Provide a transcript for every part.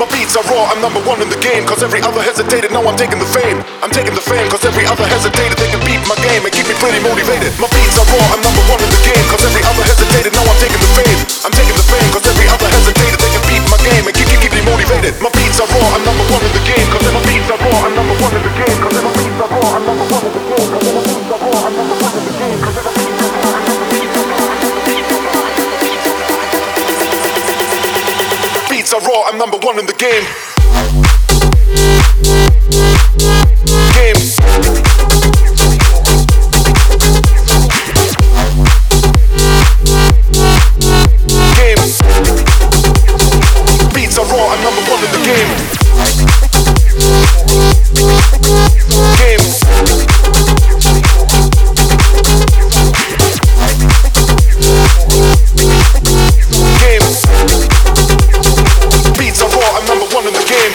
My beats are raw, I'm number one in the game. Cause every other hesitated, now I'm taking the fame. I'm taking the fame, cause every other hesitated. They can beat my game and keep me pretty motivated. My beats are raw, I'm number one in the game. Cause every other hesitated, now I'm taking the fame. I'm taking the fame, cause every other hesitated. They can beat my game and keep me motivated. My beats are raw, I'm number one in the game. Cause my beats are raw, I'm number one in the game. Cause my beats are raw, I'm number one in the game. Cause my beats are raw, I'm number one in the game. Cause my beats are raw, beats are raw, I'm number one in the game. Game. Game. Beats are raw, I'm number one in the game. Game. Game. Beats are raw, I'm number one in the game.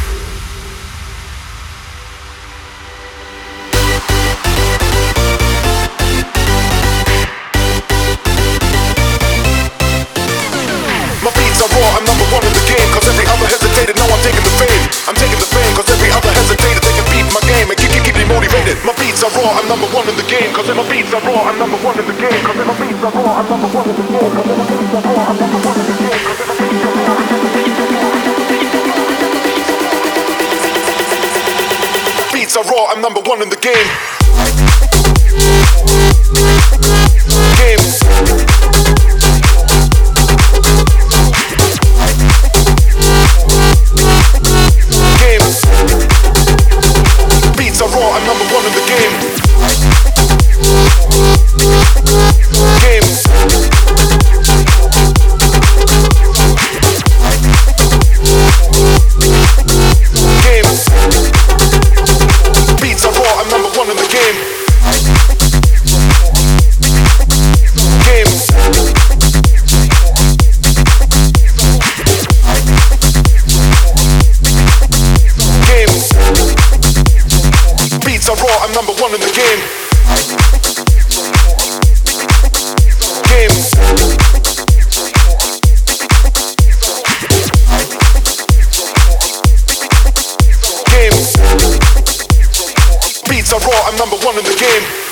My beats are raw, I'm number one in the game. Cause every other hesitated, now I'm taking the fame. I'm taking the fame, cause every other hesitated. They can beat my game and keep me motivated. My beats are raw, I'm number one in the game. Cause my beats are raw, I'm number one in the game. Cause my beats are raw, I'm number one in the game. Cause my beats are raw, I'm number one in the game. Beats are raw, I'm number one in the game. Game. Game. Beats are raw, I'm number one in the game. Game. Game. Beats are raw, I'm number one in the game. Game. Game. Beats are raw, I'm number one in the game. Game. Game. Beats are raw, I'm number one in the game.